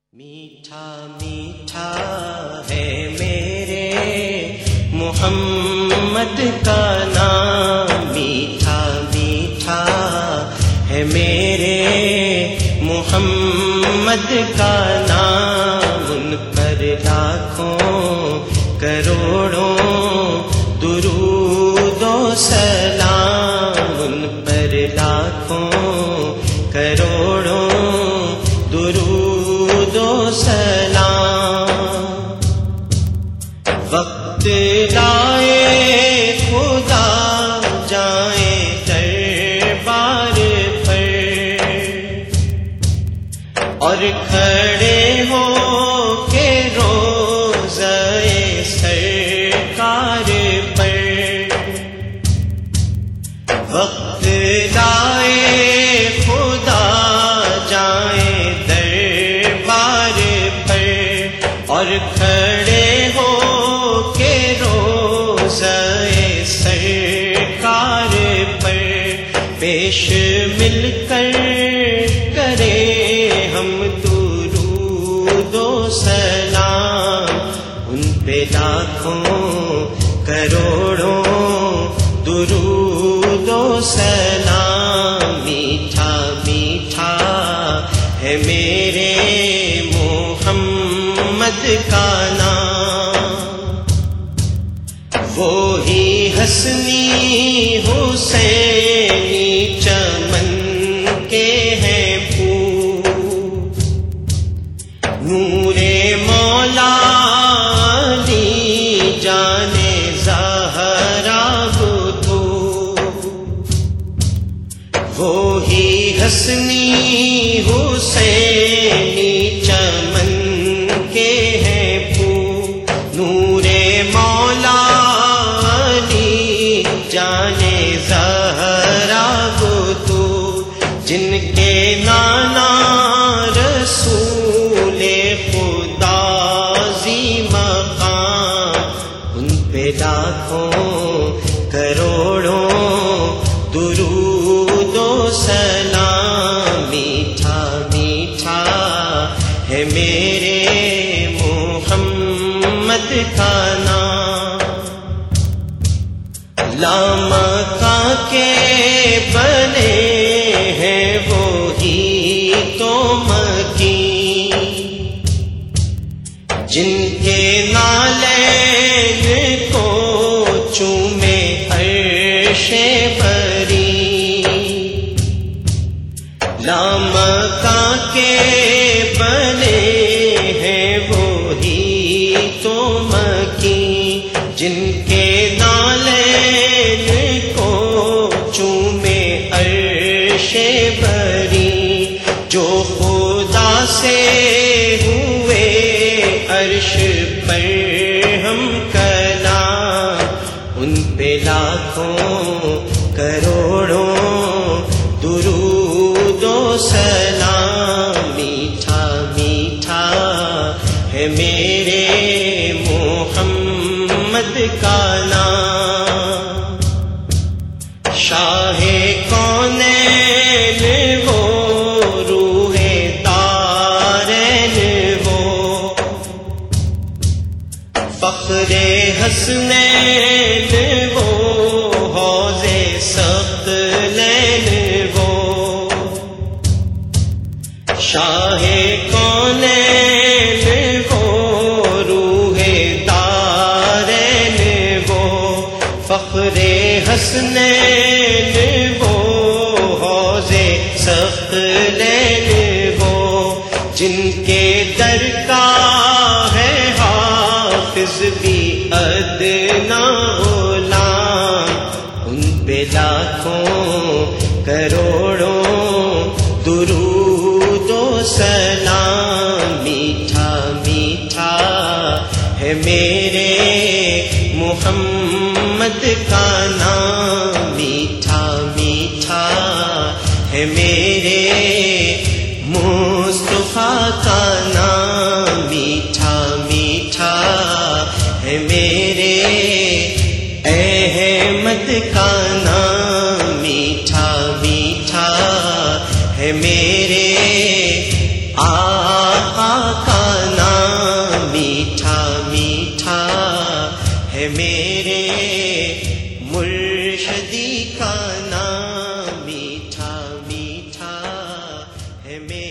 میٹھا میٹھا ہے میرے محمد کا نام، میٹھا میٹھا ہے میرے محمد کا نام، ان پر لاکھوں کروڑوں درود و سلام، ان پر لاکھوں کروڑوں درود و سلام۔ وقت لائے خدا جائیں دربار پر، اور کھڑے ہو کے روضہ سرکار پر، وقت لائے خدا جائیں دربار پر، اور کھڑے ہو کے روضہ سرکار پر، پیش مل کر کرے ہم درود و سلام، ان پہ لاکھوں کروڑوں درود و سلام۔ میٹھا میٹھا ہے میرے محمد کا نام، وہی حسنی حسینی چمن کے ہیں پھول، نور مولا علی جان زہرا تو، وہی حسنی حسینی چمن کے ہیں پھول، نور مولا علی جان زہرا تو، جن کے نانا رسول خدا عظیم مقام، ان پہ لاکھوں کروڑوں درود و سلام۔ میٹھا میٹھا ہے میرے محمد کا نام، لامکاں کے بنے ہیں وہی تو مکین، جن کے نالین کو چومے عرش بری، لامکاں کے بنے ہیں وہی تو مکین، جن کے نالین کو چومے عرش بری، جو خدا سے ہوئے عرش پر ہم کلام، ان پہ لاکھوں کروڑوں درود و سلام۔ میٹھا میٹھا ہے میرے محمد کا نام، شاہ کونین وہ روح دارین وہ، فخر حسنین وہ، حوض ثقلین وہ، شاہ کونین وہ روح دارین وہ، فخر حسنین وہ، حوض ثقلین وہ، جن کے در کا ہے حافظ بھی ادنا غلام، ان پہ لاکھوں کروڑوں درود و سلام۔ میٹھا میٹھا ہے میرے محمد کا نام، میٹھا میٹھا ہے میرے مصطفیٰ کا نام، میٹھا میٹھا ہے میرے احمد کا نام، میٹھا میٹھا ہے میرے آقا ہے میرے مرشدی کا نام میٹھا میٹھا ہے میرے